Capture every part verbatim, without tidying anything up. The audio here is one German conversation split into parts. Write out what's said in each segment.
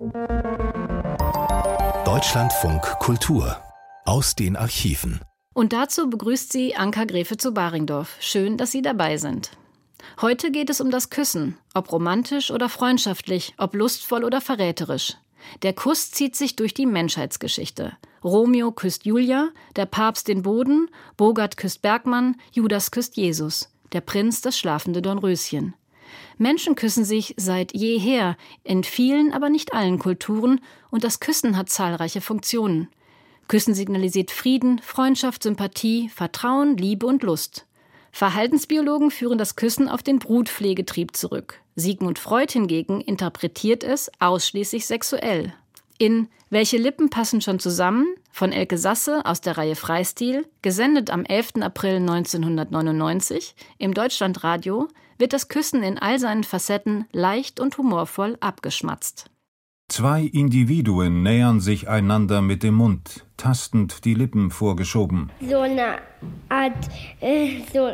Deutschlandfunk Kultur aus den Archiven. Und dazu begrüßt sie Anka Gräfe zu Baringdorf. Schön, dass Sie dabei sind. Heute geht es um das Küssen, ob romantisch oder freundschaftlich, ob lustvoll oder verräterisch. Der Kuss zieht sich durch die Menschheitsgeschichte. Romeo küsst Julia, der Papst den Boden, Bogart küsst Bergmann, Judas küsst Jesus, der Prinz das schlafende Dornröschen. Menschen küssen sich seit jeher, in vielen, aber nicht allen Kulturen, und das Küssen hat zahlreiche Funktionen. Küssen signalisiert Frieden, Freundschaft, Sympathie, Vertrauen, Liebe und Lust. Verhaltensbiologen führen das Küssen auf den Brutpflegetrieb zurück. Sigmund Freud hingegen interpretiert es ausschließlich sexuell. In »Welche Lippen passen schon zusammen« von Elke Sasse aus der Reihe Freistil, gesendet am elften April neunzehnhundertneunundneunzig im Deutschlandradio, wird das Küssen in all seinen Facetten leicht und humorvoll abgeschmatzt. Zwei Individuen nähern sich einander mit dem Mund, tastend die Lippen vorgeschoben. So eine Art, äh, so,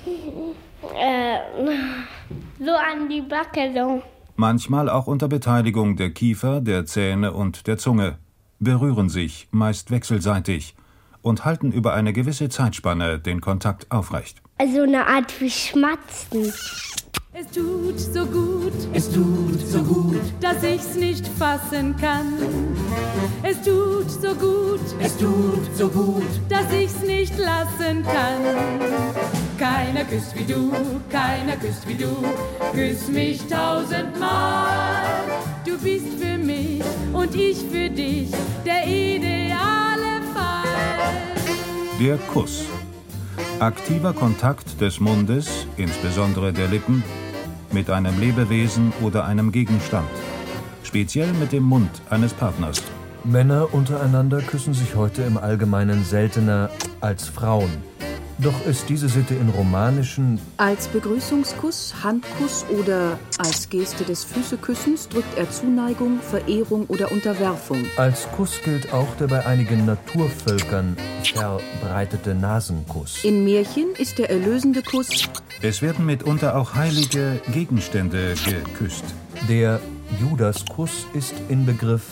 äh, so an die Backe, so. Manchmal auch unter Beteiligung der Kiefer, der Zähne und der Zunge, berühren sich, meist wechselseitig, und halten über eine gewisse Zeitspanne den Kontakt aufrecht. Also eine Art wie Schmatzen. Es tut so gut, es tut so gut, dass ich's nicht fassen kann. Es tut so gut, es tut so gut, dass ich's nicht lassen kann. Keiner küsst wie du, keiner küsst wie du, küss mich tausendmal. Du bist für mich und ich für dich der ideale Fall. Der Kuss. Aktiver Kontakt des Mundes, insbesondere der Lippen, mit einem Lebewesen oder einem Gegenstand. Speziell mit dem Mund eines Partners. Männer untereinander küssen sich heute im Allgemeinen seltener als Frauen. Doch ist diese Sitte in romanischen... Als Begrüßungskuss, Handkuss oder als Geste des Füßeküssens drückt er Zuneigung, Verehrung oder Unterwerfung. Als Kuss gilt auch der bei einigen Naturvölkern verbreitete Nasenkuss. In Märchen ist der erlösende Kuss... Es werden mitunter auch heilige Gegenstände geküsst. Der Judaskuss ist Inbegriff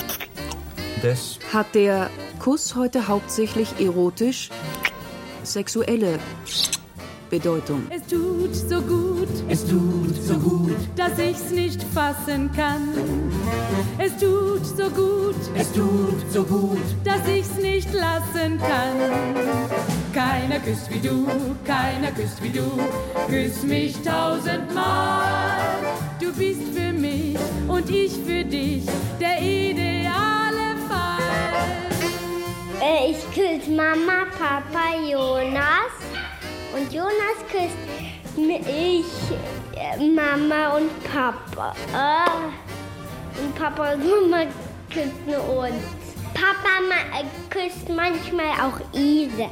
des... Hat der Kuss heute hauptsächlich erotisch... sexuelle Bedeutung. Es tut so gut, es tut so gut, dass ich's nicht fassen kann. Es tut so gut, es tut so gut, dass ich's nicht lassen kann. Keiner küsst wie du, keiner küsst wie du, küss mich tausendmal. Du bist für mich und ich für dich der ideale Fall. Äh, ich küsse Mama, Papa, Jonas. Und Jonas küsst mich, äh, Mama und Papa. Äh, und Papa und Mama küssen uns. Papa ma- äh, küsst manchmal auch Ida.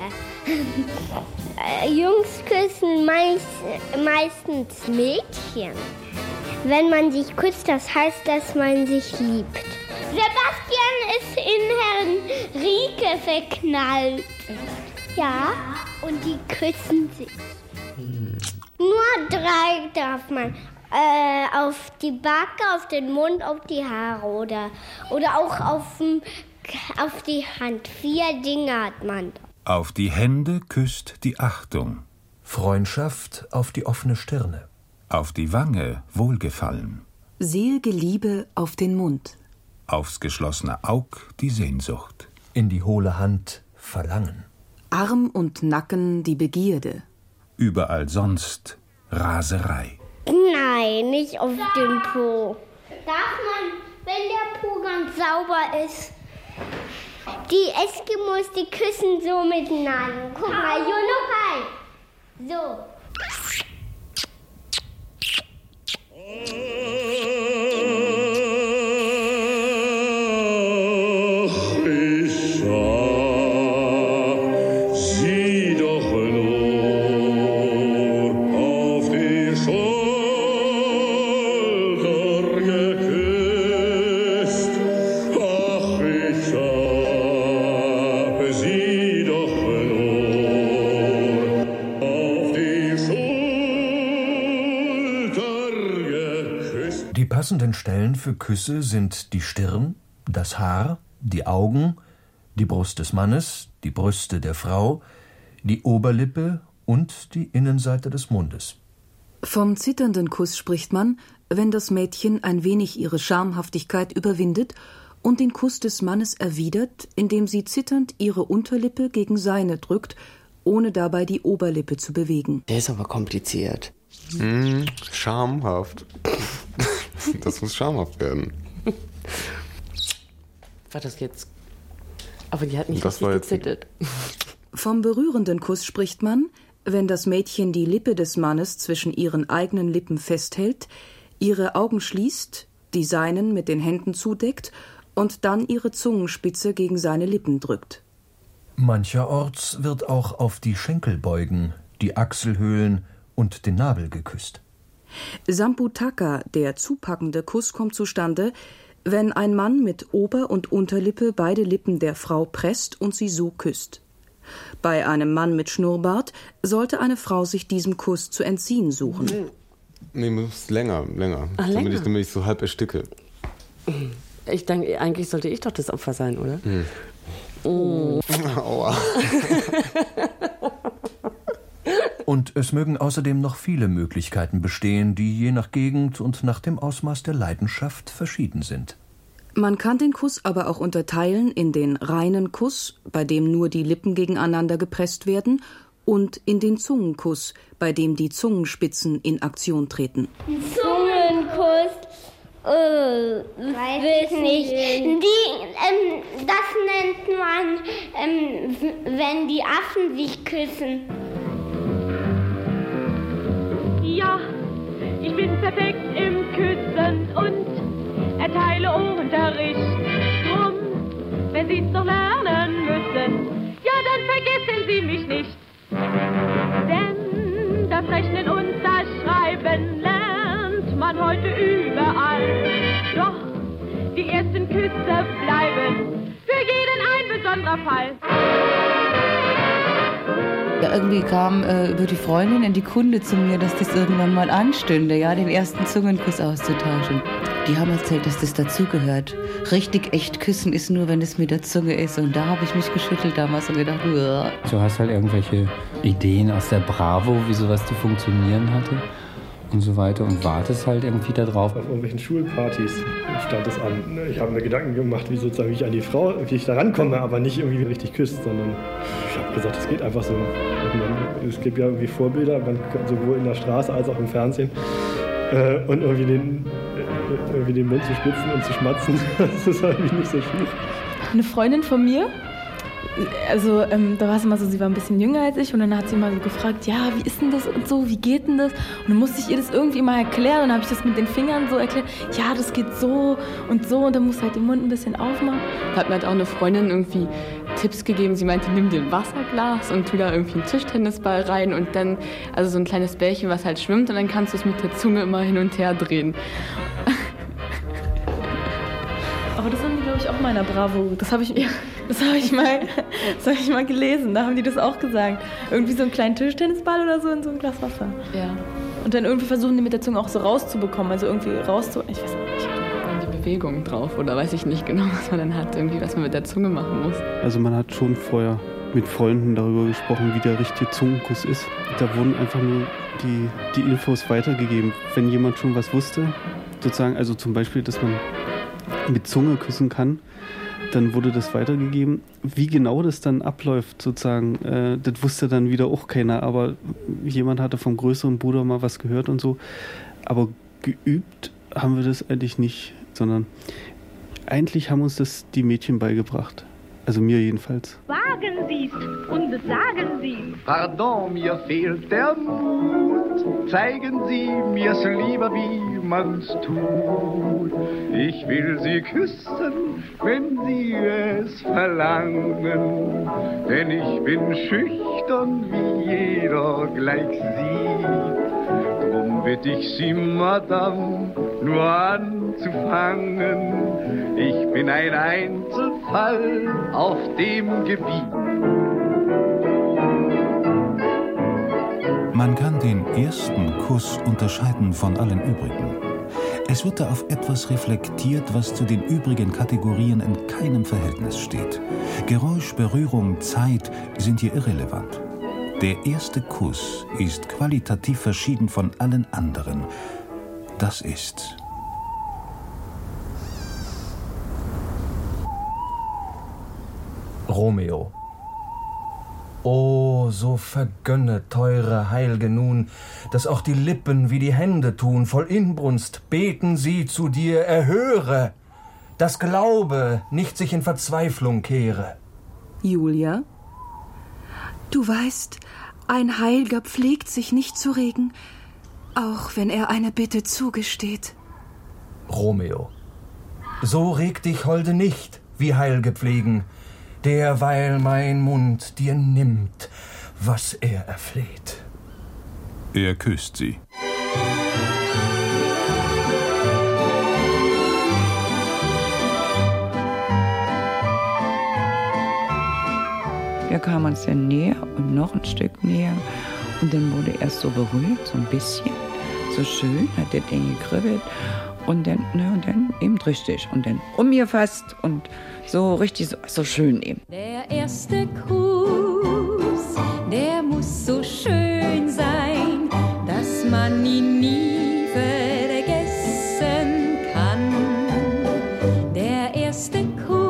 äh, Jungs küssen meist, meistens Mädchen. Wenn man sich küsst, das heißt, dass man sich liebt. Sebastian ist in Henrike verknallt. Ja, und die küssen sich. Hm. Nur drei darf man. Äh, auf die Backe, auf den Mund, auf die Haare oder, oder auch auf, auf die Hand. Vier Dinge hat man. Auf die Hände küsst die Achtung. Freundschaft auf die offene Stirne. Auf die Wange Wohlgefallen. Selige Liebe auf den Mund. Aufs geschlossene Aug die Sehnsucht. In die hohle Hand Verlangen. Arm und Nacken die Begierde. Überall sonst Raserei. Nein, nicht auf dem Po. Darf man, wenn der Po ganz sauber ist? Die Eskimos, die küssen so miteinander. Guck mal, Junukai. So. Sie passenden Stellen für Küsse sind die Stirn, das Haar, die Augen, die Brust des Mannes, die Brüste der Frau, die Oberlippe und die Innenseite des Mundes. Vom zitternden Kuss spricht man, wenn das Mädchen ein wenig ihre Schamhaftigkeit überwindet und den Kuss des Mannes erwidert, indem sie zitternd ihre Unterlippe gegen seine drückt, ohne dabei die Oberlippe zu bewegen. Der ist aber kompliziert. Mm, schamhaft. Das muss schamhaft werden. War das jetzt... Aber die hat nicht das richtig gezittert. Vom berührenden Kuss spricht man, wenn das Mädchen die Lippe des Mannes zwischen ihren eigenen Lippen festhält, ihre Augen schließt, die seinen mit den Händen zudeckt und dann ihre Zungenspitze gegen seine Lippen drückt. Mancherorts wird auch auf die Schenkelbeugen, die Achselhöhlen und den Nabel geküsst. Samputaka, der zupackende Kuss, kommt zustande, wenn ein Mann mit Ober- und Unterlippe beide Lippen der Frau presst und sie so küsst. Bei einem Mann mit Schnurrbart sollte eine Frau sich diesem Kuss zu entziehen suchen. Nee, muss länger, länger. Ach, damit, länger? Ich, damit ich so halb ersticke. Ich denke, eigentlich sollte ich doch das Opfer sein, oder? Hm. Oh. Aua. Und es mögen außerdem noch viele Möglichkeiten bestehen, die je nach Gegend und nach dem Ausmaß der Leidenschaft verschieden sind. Man kann den Kuss aber auch unterteilen in den reinen Kuss, bei dem nur die Lippen gegeneinander gepresst werden, und in den Zungenkuss, bei dem die Zungenspitzen in Aktion treten. Zungenkuss, äh, weiß ich nicht. Die, ähm, das nennt man, ähm, wenn die Affen sich küssen. Ja, ich bin perfekt im Küssen und erteile Unterricht. Drum, wenn Sie's noch lernen müssen, ja, dann vergessen Sie mich nicht. Denn das Rechnen und das Schreiben lernt man heute überall. Doch die ersten Küsse bleiben für jeden ein besonderer Fall. Ja, irgendwie kam äh, über die Freundin in die Kunde zu mir, dass das irgendwann mal anstünde, ja, den ersten Zungenkuss auszutauschen. Die haben erzählt, dass das dazugehört. Richtig echt küssen ist nur, wenn es mit der Zunge ist. Und da habe ich mich geschüttelt damals und gedacht, uah. Du hast halt irgendwelche Ideen aus der Bravo, wie sowas zu funktionieren hatte und so weiter und wartest halt irgendwie da drauf. Auf irgendwelchen Schulpartys stand es an. Ich habe mir Gedanken gemacht, wie sozusagen wie ich an die Frau, wie ich da rankomme, aber nicht irgendwie richtig küsst, sondern ich habe gesagt, es geht einfach so. Man, es gibt ja irgendwie Vorbilder, man kann sowohl in der Straße als auch im Fernsehen. Äh, und irgendwie den, äh, irgendwie den Mund zu spitzen und zu schmatzen, das ist irgendwie nicht so schwierig. Eine Freundin von mir, also ähm, da war es immer so, sie war ein bisschen jünger als ich und dann hat sie mal so gefragt, ja, wie ist denn das und so, wie geht denn das? Und dann musste ich ihr das irgendwie mal erklären und dann habe ich das mit den Fingern so erklärt, ja, das geht so und so und dann musst du halt den Mund ein bisschen aufmachen. Da hat mir halt auch eine Freundin irgendwie Tipps gegeben, sie meinte, nimm dir ein Wasserglas und tu da irgendwie einen Tischtennisball rein und dann, also so ein kleines Bällchen, was halt schwimmt und dann kannst du es mit der Zunge immer hin und her drehen. Aber das haben die, glaube ich, auch mal in der Bravo. Das habe ich, das habe ich mal, das habe ich mal gelesen. Da haben die das auch gesagt. Irgendwie so einen kleinen Tischtennisball oder so in so ein Glas Wasser. Ja. Und dann irgendwie versuchen die mit der Zunge auch so rauszubekommen, also irgendwie rauszu... Ich weiß nicht. Die Bewegung drauf oder weiß ich nicht genau, was man dann hat, irgendwie, was man mit der Zunge machen muss. Also man hat schon vorher mit Freunden darüber gesprochen, wie der richtige Zungenkuss ist. Da wurden einfach nur die, die Infos weitergegeben. Wenn jemand schon was wusste, sozusagen, also zum Beispiel, dass man mit Zunge küssen kann, dann wurde das weitergegeben. Wie genau das dann abläuft, sozusagen, äh, das wusste dann wieder auch keiner, aber jemand hatte vom größeren Bruder mal was gehört und so. Aber geübt haben wir das eigentlich nicht, sondern eigentlich haben uns das die Mädchen beigebracht. Also mir jedenfalls. Wagen Sie's und sagen Sie. Pardon, mir fehlt der Mut. Zeigen Sie mir's lieber, wie man's tut. Ich will Sie küssen, wenn Sie es verlangen. Denn ich bin schüchtern, wie jeder gleich Sie. Drum bitt ich Sie, Madame, nur anzufangen. Ich bin ein Einzelfall auf dem Gebiet. Man kann den ersten Kuss unterscheiden von allen übrigen. Es wird da auf etwas reflektiert, was zu den übrigen Kategorien in keinem Verhältnis steht. Geräusch, Berührung, Zeit sind hier irrelevant. Der erste Kuss ist qualitativ verschieden von allen anderen. Das ist... Romeo. O, so vergönne, teure Heilge nun, dass auch die Lippen wie die Hände tun, voll Inbrunst beten sie zu dir, erhöre, dass Glaube nicht sich in Verzweiflung kehre. Julia? Du weißt, ein Heilger pflegt sich nicht zu regen, auch wenn er eine Bitte zugesteht. Romeo. So reg dich, Holde, nicht, wie Heilge pflegen, derweil mein Mund dir nimmt, was er erfleht. Er küsst sie. Wir kamen uns dann näher und noch ein Stück näher. Und dann wurde er erst so berührt, so ein bisschen. So schön, hat der Ding gekribbelt. Und dann, ne, und dann eben richtig. Und dann umgefasst und so richtig, so, so schön eben. Der erste Kuss, der muss so schön sein, dass man ihn nie vergessen kann. Der erste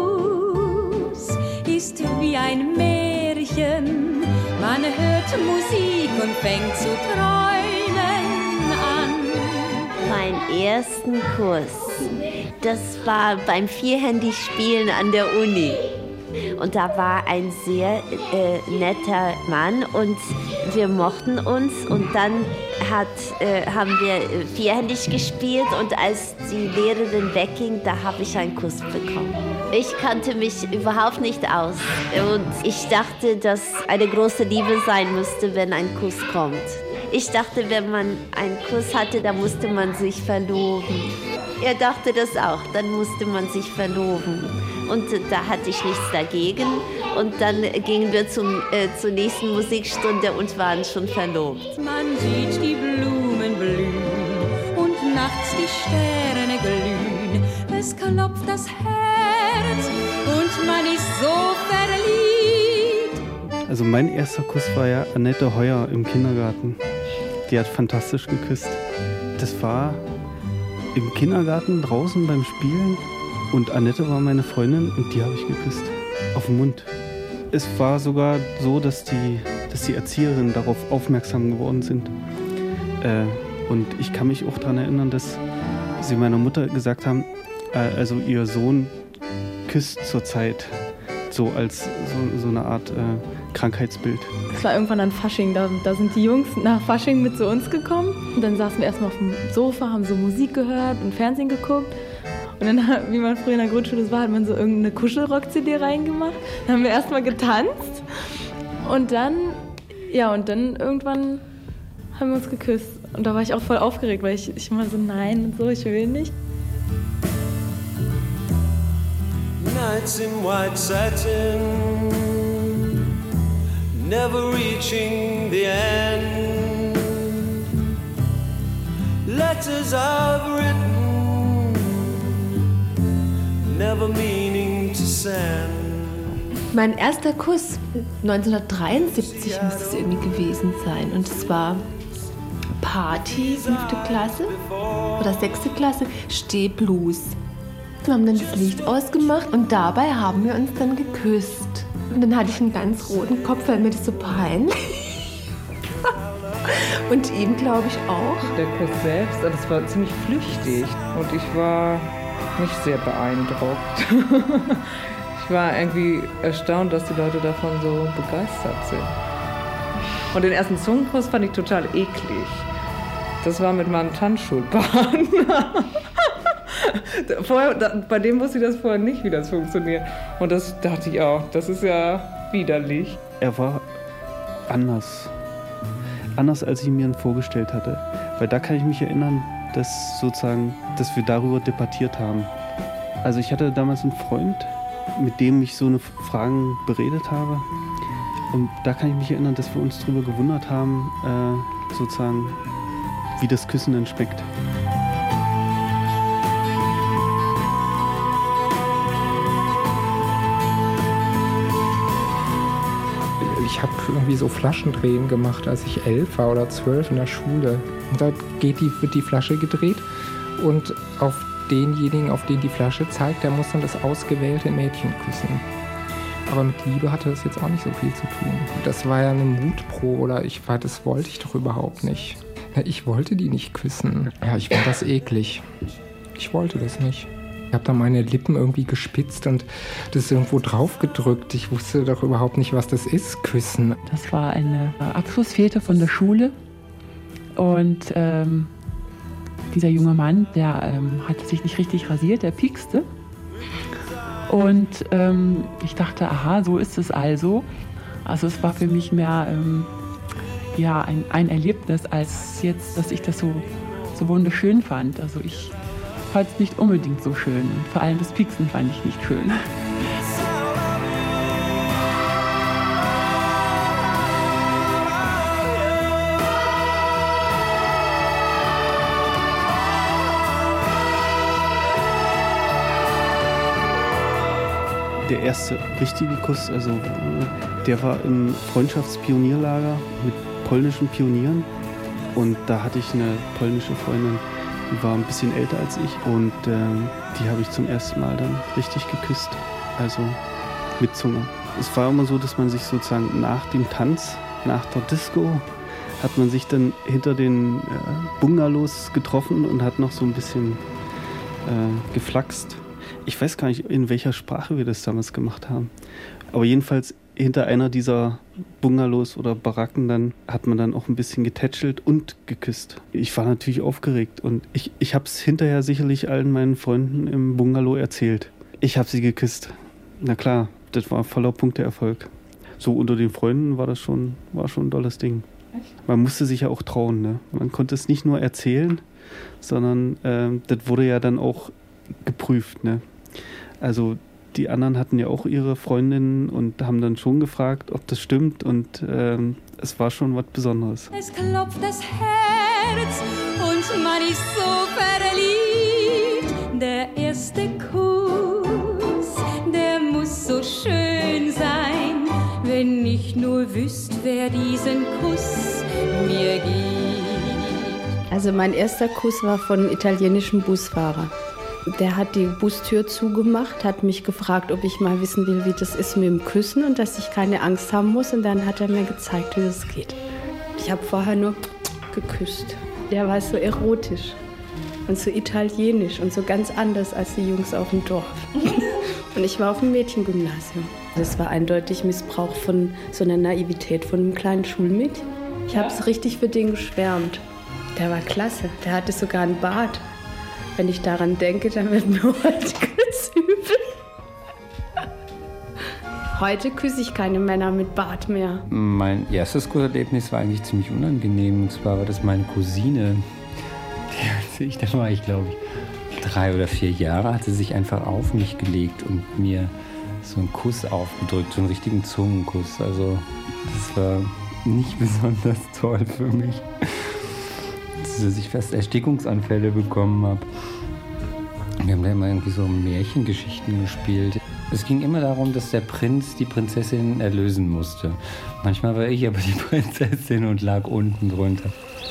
Kuss ist wie ein Märchen. Man hört Musik und fängt zu träumen an. Mein ersten Kuss, das war beim Vierhändigspielen an der Uni. Und da war ein sehr äh, netter Mann und wir mochten uns. Und dann hat, äh, haben wir vierhändig gespielt und als die Lehrerin wegging, da habe ich einen Kuss bekommen. Ich kannte mich überhaupt nicht aus und ich dachte, dass eine große Liebe sein müsste, wenn ein Kuss kommt. Ich dachte, wenn man einen Kuss hatte, dann musste man sich verloben. Er dachte das auch, dann musste man sich verloben. Und da hatte ich nichts dagegen. Und dann gingen wir zum, äh, zur nächsten Musikstunde und waren schon verlobt. Man sieht die Blumen blühen und nachts die Sterne glühen. Es klopft das Herz und man ist so verliebt. Also mein erster Kuss war ja Annette Heuer im Kindergarten. Die hat fantastisch geküsst. Das war im Kindergarten draußen beim Spielen und Annette war meine Freundin und die habe ich geküsst. Auf den Mund. Es war sogar so, dass die, dass die Erzieherinnen darauf aufmerksam geworden sind. Äh, und ich kann mich auch daran erinnern, dass sie meiner Mutter gesagt haben, äh, also ihr Sohn küsst zurzeit so als so, so eine Art äh, Krankheitsbild. Es war irgendwann an Fasching, da, da sind die Jungs nach Fasching mit zu uns gekommen. Und dann saßen wir erstmal auf dem Sofa, haben so Musik gehört und Fernsehen geguckt. Und dann, wie man früher in der Grundschule war, hat man so irgendeine Kuschelrock-C D reingemacht. Dann haben wir erstmal getanzt. Und dann, ja, und dann irgendwann haben wir uns geküsst. Und da war ich auch voll aufgeregt, weil ich, ich immer so, nein und so, ich will nicht. Nights in white satin, never reaching the end. Letters I've written, never meaning to send. Mein erster Kuss, neunzehnhundertdreiundsiebzig muss es irgendwie gewesen sein. Und es war Party, fünfte Klasse oder sechste Klasse, Stehblues. Wir haben dann das Licht ausgemacht und dabei haben wir uns dann geküsst. Und dann hatte ich einen ganz roten Kopf, weil mir das so peinlich. Und ihm, glaube ich, auch. Der Kuss selbst, das war ziemlich flüchtig und ich war nicht sehr beeindruckt. Ich war irgendwie erstaunt, dass die Leute davon so begeistert sind. Und den ersten Zungenkuss fand ich total eklig. Das war mit meinem Tanzschulpartner. Vorher, da, bei dem wusste ich das vorher nicht, wie das funktioniert. Und das dachte ich auch, das ist ja widerlich. Er war anders. Anders, als ich mir ihn vorgestellt hatte. Weil da kann ich mich erinnern, dass sozusagen, dass wir darüber debattiert haben. Also ich hatte damals einen Freund, mit dem ich so eine Fragen beredet habe. Und da kann ich mich erinnern, dass wir uns darüber gewundert haben, äh, sozusagen, wie das Küssen denn schmeckt. Ich habe irgendwie so Flaschendrehen gemacht, als ich elf war oder zwölf in der Schule. Und da geht die, wird die Flasche gedreht und auf denjenigen, auf den die Flasche zeigt, der muss dann das ausgewählte Mädchen küssen. Aber mit Liebe hatte das jetzt auch nicht so viel zu tun. Das war ja eine Mutprobe, oder ich war, das wollte ich doch überhaupt nicht. Ich wollte die nicht küssen. Ja, ich fand das eklig. Ich wollte das nicht. Ich habe dann meine Lippen irgendwie gespitzt und das irgendwo drauf gedrückt. Ich wusste doch überhaupt nicht, was das ist, küssen. Das war eine Abschlussfete von der Schule. Und ähm, dieser junge Mann, der ähm, hatte sich nicht richtig rasiert, der piekste. Und ähm, ich dachte, aha, so ist es also. Also es war für mich mehr ähm, ja, ein, ein Erlebnis, als jetzt, dass ich das so, so wunderschön fand. Also ich fand es nicht unbedingt so schön. Und vor allem das Pieksen fand ich nicht schön. Der erste richtige Kuss, also der war im Freundschaftspionierlager mit polnischen Pionieren. Und da hatte ich eine polnische Freundin, die war ein bisschen älter als ich. Und äh, die habe ich zum ersten Mal dann richtig geküsst, also mit Zunge. Es war immer so, dass man sich sozusagen nach dem Tanz, nach der Disco, hat man sich dann hinter den äh, Bungalows getroffen und hat noch so ein bisschen äh, geflaxt. Ich weiß gar nicht, in welcher Sprache wir das damals gemacht haben. Aber jedenfalls hinter einer dieser Bungalows oder Baracken dann hat man dann auch ein bisschen getätschelt und geküsst. Ich war natürlich aufgeregt und ich, ich habe es hinterher sicherlich allen meinen Freunden im Bungalow erzählt. Ich habe sie geküsst. Na klar, das war voller Punkteerfolg. So unter den Freunden war das schon, war schon ein tolles Ding. Man musste sich ja auch trauen, ne? Man konnte es nicht nur erzählen, sondern äh, das wurde ja dann auch geprüft, ne? Also die anderen hatten ja auch ihre Freundinnen und haben dann schon gefragt, ob das stimmt und ähm, es war schon was Besonderes. Es klopft das Herz und man ist so verliebt. Der erste Kuss, der muss so schön sein, wenn ich nur wüsste, wer diesen Kuss mir gibt. Also mein erster Kuss war von einem italienischen Busfahrer. Der hat die Bustür zugemacht, hat mich gefragt, ob ich mal wissen will, wie das ist mit dem Küssen und dass ich keine Angst haben muss. Und dann hat er mir gezeigt, wie das geht. Ich habe vorher nur geküsst. Der war so erotisch und so italienisch und so ganz anders als die Jungs auf dem Dorf. Und ich war auf dem Mädchengymnasium. Das war eindeutig Missbrauch von so einer Naivität von einem kleinen Schulmädchen. Ich habe es richtig für den geschwärmt. Der war klasse. Der hatte sogar einen Bart. Wenn ich daran denke, dann wird mir heute ganz übel. Heute küsse ich keine Männer mit Bart mehr. Mein erstes Kusserlebnis war eigentlich ziemlich unangenehm. Und zwar war das meine Cousine. Die, ich, da war ich, glaube ich, drei oder vier Jahre, hat sie sich einfach auf mich gelegt und mir so einen Kuss aufgedrückt, so einen richtigen Zungenkuss. Also das war nicht besonders toll für mich. Dass ich fast Erstickungsanfälle bekommen habe. Wir haben da immer irgendwie so Märchengeschichten gespielt. Es ging immer darum, dass der Prinz die Prinzessin erlösen musste. Manchmal war ich aber die Prinzessin und lag unten drunter.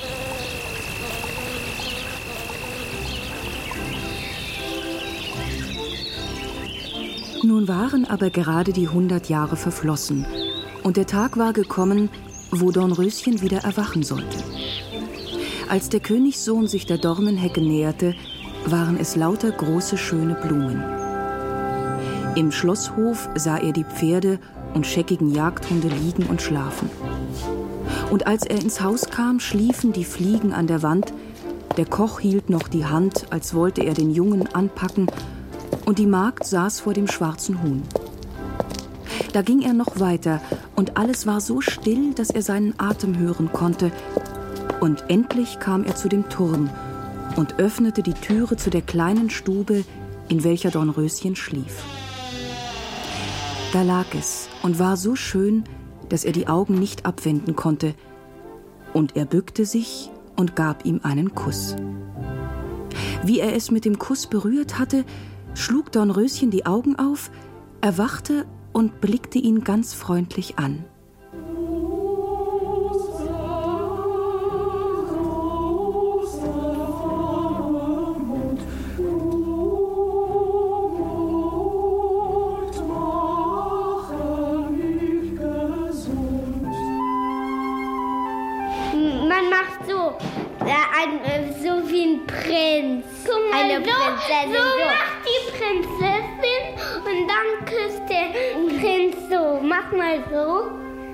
Nun waren aber gerade die hundert Jahre verflossen und der Tag war gekommen, wo Dornröschen wieder erwachen sollte. Als der Königssohn sich der Dornenhecke näherte, waren es lauter große, schöne Blumen. Im Schlosshof sah er die Pferde und scheckigen Jagdhunde liegen und schlafen. Und als er ins Haus kam, schliefen die Fliegen an der Wand, der Koch hielt noch die Hand, als wollte er den Jungen anpacken, und die Magd saß vor dem schwarzen Huhn. Da ging er noch weiter, und alles war so still, dass er seinen Atem hören konnte. Und endlich kam er zu dem Turm und öffnete die Türe zu der kleinen Stube, in welcher Dornröschen schlief. Da lag es und war so schön, dass er die Augen nicht abwenden konnte. Und er bückte sich und gab ihm einen Kuss. Wie er es mit dem Kuss berührt hatte, schlug Dornröschen die Augen auf, erwachte und blickte ihn ganz freundlich an. mach mal so.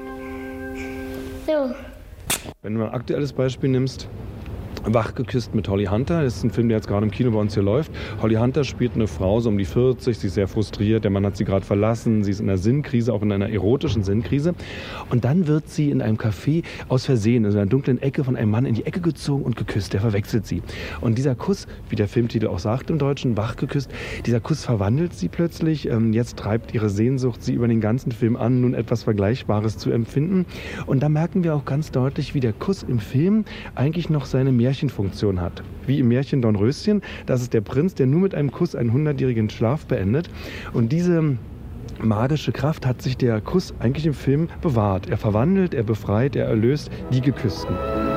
So. Wenn du ein aktuelles Beispiel nimmst, Wach geküsst mit Holly Hunter. Das ist ein Film, der jetzt gerade im Kino bei uns hier läuft. Holly Hunter spielt eine Frau, so um die vierzig. Sie ist sehr frustriert. Der Mann hat sie gerade verlassen. Sie ist in einer Sinnkrise, auch in einer erotischen Sinnkrise. Und dann wird sie in einem Café aus Versehen, in einer dunklen Ecke, von einem Mann in die Ecke gezogen und geküsst. Der verwechselt sie. Und dieser Kuss, wie der Filmtitel auch sagt im Deutschen, Wach geküsst, dieser Kuss verwandelt sie plötzlich. Jetzt treibt ihre Sehnsucht sie über den ganzen Film an, nun etwas Vergleichbares zu empfinden. Und da merken wir auch ganz deutlich, wie der Kuss im Film eigentlich noch seine Märchen Märchenfunktion hat. Wie im Märchen Dornröschen, das ist der Prinz, der nur mit einem Kuss einen hundertjährigen Schlaf beendet. Und diese magische Kraft hat sich der Kuss eigentlich im Film bewahrt. Er verwandelt, er befreit, er erlöst die Geküssten.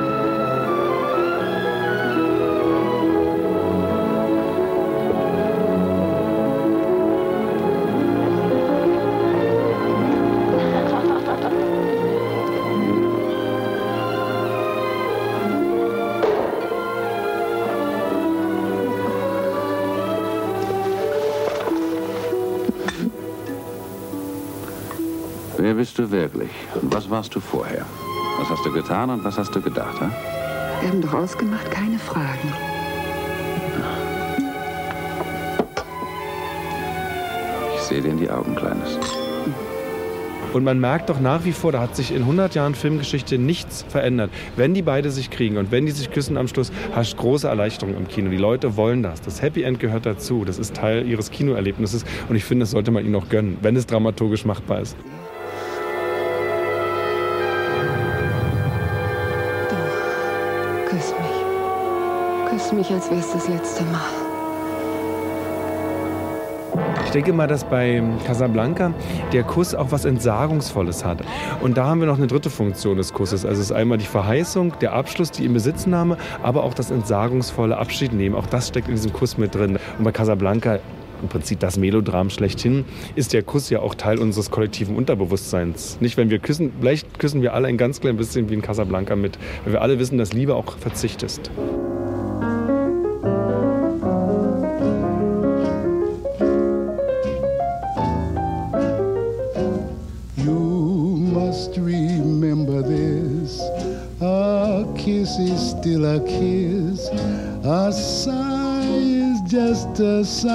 Wer bist du wirklich? Und was warst du vorher? Was hast du getan und was hast du gedacht, ha? Wir haben doch ausgemacht, keine Fragen. Ich sehe dir in die Augen, Kleines. Und man merkt doch nach wie vor, da hat sich in hundert Jahren Filmgeschichte nichts verändert. Wenn die beide sich kriegen und wenn die sich küssen am Schluss, hast du große Erleichterung im Kino. Die Leute wollen das. Das Happy End gehört dazu. Das ist Teil ihres Kinoerlebnisses. Und ich finde, das sollte man ihnen auch gönnen, wenn es dramaturgisch machbar ist. Küss mich. Küss mich, als wäre es das letzte Mal. Ich denke mal, dass bei Casablanca der Kuss auch was Entsagungsvolles hat. Und da haben wir noch eine dritte Funktion des Kusses. Also es ist einmal die Verheißung, der Abschluss, die Inbesitznahme, aber auch das entsagungsvolle Abschiednehmen. Auch das steckt in diesem Kuss mit drin. Und bei Casablanca, im Prinzip das Melodram schlechthin, ist der Kuss ja auch Teil unseres kollektiven Unterbewusstseins. Nicht, wenn wir küssen, vielleicht küssen wir alle ein ganz klein bisschen wie in Casablanca mit, weil wir alle wissen, dass Liebe auch Verzicht ist. Kiss is still a kiss, a sigh is just a sigh.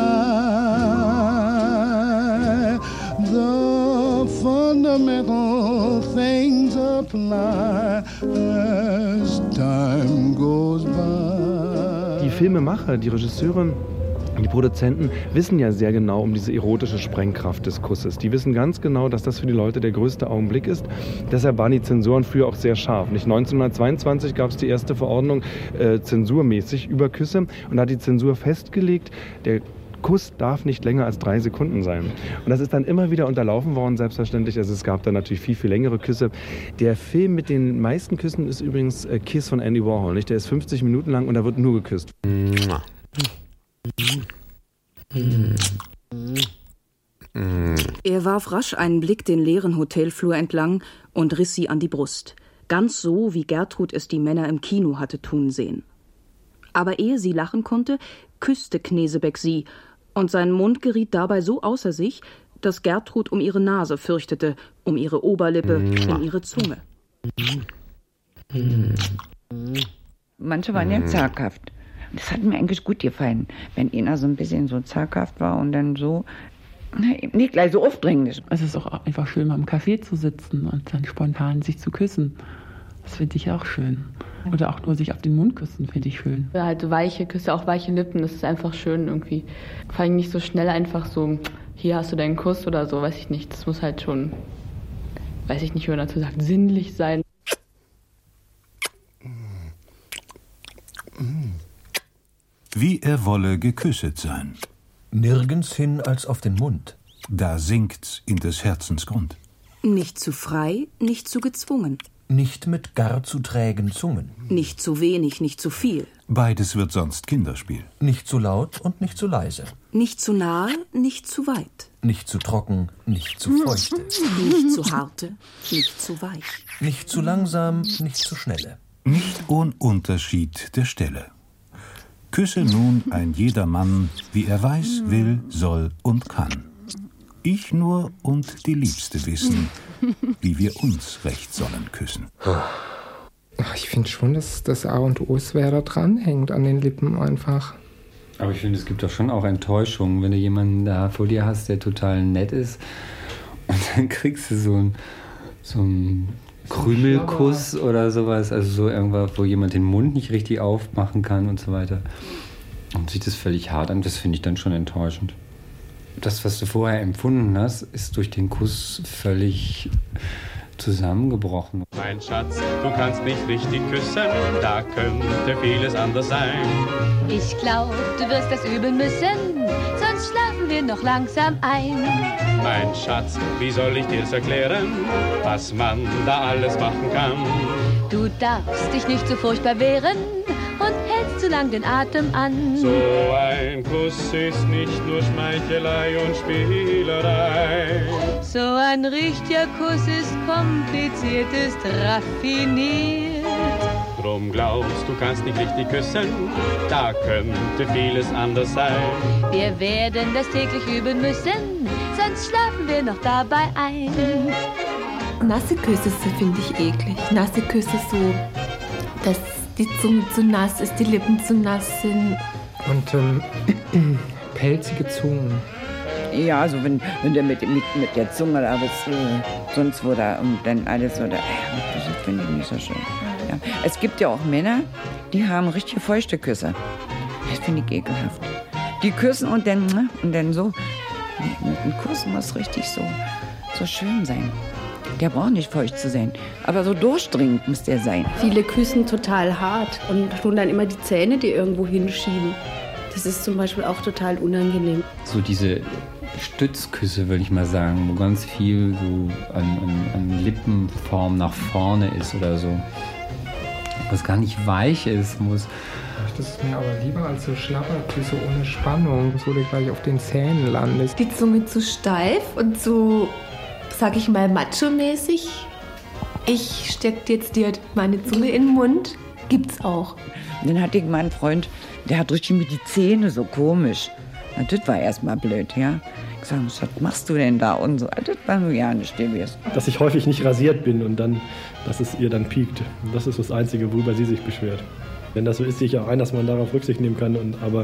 The fundamental things apply as time goes by. Die Filmemacher, die Regisseure, die Produzenten wissen ja sehr genau um diese erotische Sprengkraft des Kusses. Die wissen ganz genau, dass das für die Leute der größte Augenblick ist. Deshalb waren die Zensoren früher auch sehr scharf. Nicht neunzehnhundertzweiundzwanzig gab es die erste Verordnung äh, zensurmäßig über Küsse und da hat die Zensur festgelegt, der Kuss darf nicht länger als drei Sekunden sein. Und das ist dann immer wieder unterlaufen worden, selbstverständlich. Also es gab dann natürlich viel, viel längere Küsse. Der Film mit den meisten Küssen ist übrigens äh, Kiss von Andy Warhol. Nicht? Der ist fünfzig Minuten lang und da wird nur geküsst. Mua. Er warf rasch einen Blick den leeren Hotelflur entlang und riss sie an die Brust. Ganz so, wie Gertrud es die Männer im Kino hatte tun sehen. Aber ehe sie lachen konnte, küsste Knesebeck sie, und sein Mund geriet dabei so außer sich, dass Gertrud um ihre Nase fürchtete, um ihre Oberlippe, um ihre Zunge. Manche waren ja zaghaft. Das hat mir eigentlich gut gefallen, wenn einer so ein bisschen so zaghaft war und dann so, nicht gleich so aufdringlich. Es ist auch einfach schön, mal im Café zu sitzen und dann spontan sich zu küssen. Das finde ich auch schön. Oder auch nur sich auf den Mund küssen, finde ich schön. Ja, halt so weiche Küsse, auch weiche Lippen, das ist einfach schön irgendwie. Vor allem nicht so schnell einfach so, hier hast du deinen Kuss oder so, weiß ich nicht. Das muss halt schon, weiß ich nicht, wie man dazu sagt, sinnlich sein. Wie er wolle geküsset sein. Nirgends hin als auf den Mund. Da sinkt's in des Herzens Grund. Nicht zu frei, nicht zu gezwungen. Nicht mit gar zu trägen Zungen. Nicht zu wenig, nicht zu viel. Beides wird sonst Kinderspiel. Nicht zu laut und nicht zu leise. Nicht zu nahe, nicht zu weit. Nicht zu trocken, nicht zu feuchte. Nicht zu harte, nicht zu weich. Nicht zu langsam, nicht zu schnelle. Nicht ohn Unterschied der Stelle. Küsse nun ein jeder Mann, wie er weiß, will, soll und kann. Ich nur und die Liebste wissen, wie wir uns recht sollen küssen. Ich finde schon, dass das A und O ist, wer da dranhängt an den Lippen einfach. Aber ich finde, es gibt doch schon auch Enttäuschungen, wenn du jemanden da vor dir hast, der total nett ist und dann kriegst du so einen so einen Krümelkuss oder sowas, also so irgendwas, wo jemand den Mund nicht richtig aufmachen kann und so weiter. Und sieht das völlig hart an, das finde ich dann schon enttäuschend. Das, was du vorher empfunden hast, ist durch den Kuss völlig zusammengebrochen. Mein Schatz, du kannst nicht richtig küssen, da könnte vieles anders sein. Ich glaub, du wirst das üben müssen, sonst schlafen wir noch langsam ein. Mein Schatz, wie soll ich dir's erklären, was man da alles machen kann? Du darfst dich nicht so furchtbar wehren und hältst zu lang den Atem an. So ein Kuss ist nicht nur Schmeichelei und Spielerei. So ein richtiger Kuss ist kompliziert, ist raffiniert. Drum glaubst, du kannst nicht richtig küssen, da könnte vieles anders sein. Wir werden das täglich üben müssen, sonst schlafen wir noch dabei ein. Nasse Küsse finde ich eklig. Nasse Küsse so, dass die Zunge zu nass ist, die Lippen zu nass sind. Und ähm, pelzige Zungen. Ja, also wenn, wenn der mit, mit, mit der Zunge da was, äh, sonst wo da und dann alles so da, das finde ich nicht so schön. Ja. Es gibt ja auch Männer, die haben richtige feuchte Küsse. Das finde ich ekelhaft. Die küssen und dann, und dann so. Ein Kuss muss richtig so, so schön sein. Der braucht nicht feucht zu sein, aber so durchdringend muss der sein. Viele küssen total hart und tun dann immer die Zähne, die irgendwo hinschieben. Das ist zum Beispiel auch total unangenehm. So diese Stützküsse, würde ich mal sagen, wo ganz viel so an, an, an Lippenform nach vorne ist oder so. Was gar nicht weich ist, muss. Das ist mir aber lieber als so Schlapperküsse ohne Spannung, wo du gleich auf den Zähnen landest. Die Zunge zu steif und so, sag ich mal, macho-mäßig. Ich steck jetzt dir meine Zunge in den Mund. Gibt's auch. Dann hatte ich mal einen Freund, der hat richtig mit die Zähne so komisch. Na, das war erstmal blöd, ja. Ich sag, was machst du denn da? Und so, das war nur ja nicht gewesen. Dass ich häufig nicht rasiert bin und dann, dass es ihr dann piekt. Das ist das Einzige, worüber sie sich beschwert. Wenn das so ist, sehe ich auch ein, dass man darauf Rücksicht nehmen kann. Und, aber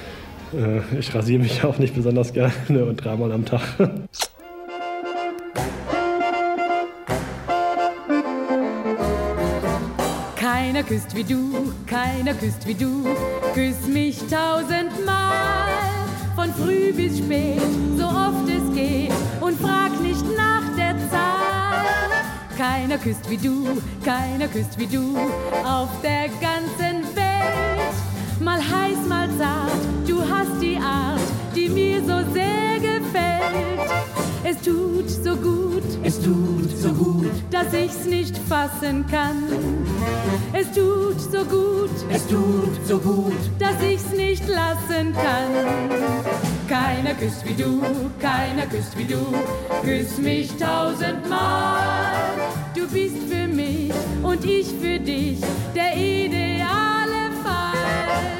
äh, ich rasiere mich auch nicht besonders gerne und dreimal am Tag. Keiner küsst wie du, keiner küsst wie du, küss mich tausendmal. Von früh bis spät, so oft es geht, und frag nicht nach der Zahl. Keiner küsst wie du, keiner küsst wie du, auf der ganzen Welt. Mal heiß, mal zart, du hast die Art, die mir so sehr gefällt. Es tut so gut, es tut so gut, dass ich's nicht fassen kann. Es tut so gut, es tut so gut, dass ich's nicht lassen kann. Keiner küsst wie du, keiner küsst wie du, küss mich tausendmal. Du bist für mich und ich für dich der ideale Fall.